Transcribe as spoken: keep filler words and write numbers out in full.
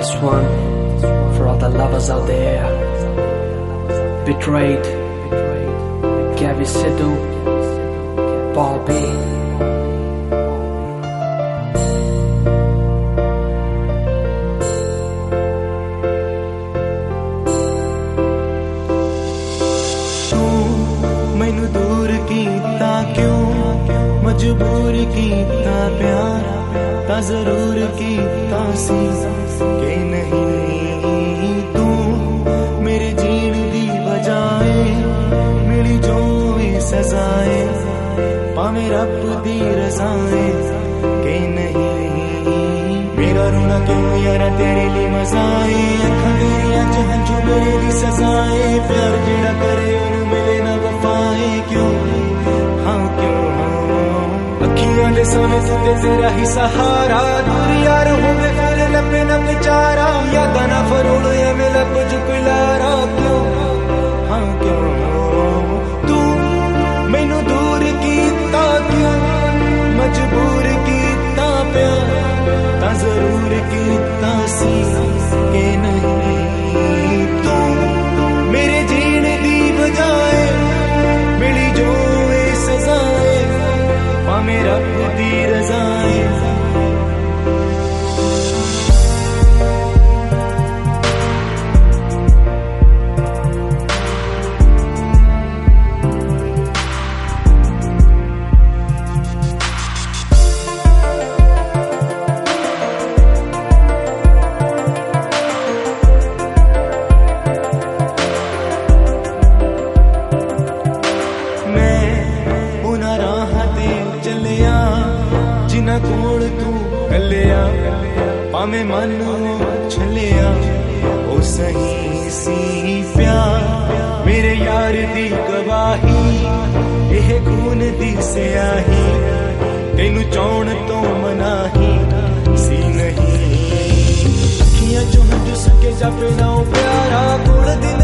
This one for all the lovers out there. Betrayed, Gabby Sidhu, Paul B. मैनू दूर कीता क्यों, मजबूर कीता प्यार, ता जरूर कीता सी के नहीं। तू मेरे जीण दी बजाए मिली जो सजाए, पावे रब दी रजाए के नहीं। मेरा रोना क्यों यारा तेरे लिए मजाए, अखां तेरियां च हंझू मेरे दी सजाए। प्यार जेड़ा करे ओनू मिले ना वफाए, क्यों हाँ क्यों हाँ। अखियां दे सामने ते तेरा ही सहारा, दूर यार होवे फिर लपे ना बेचारा। यादां ना फरोल एवें लब च कोई लारा, क्यों हाँ क्यों तू मैनू दूर कीता क्यों, मजबूर कीता प्यार, ता जरूर कीता सी के नहीं। तू मेरे जीने दी बजाए मिली जो ए सजाए, पावे रब दी रजाए। जिन्ना कोल तू कलिया, भावें मन छलिया, ओ सही सी प्यार मेरे यार दी गवाही। एह खून दी स्याही तेनू चाहण तो मनाही सी नहीं। अखियां चों हंझू सके जापे ना ओ प्यारा, कोल दी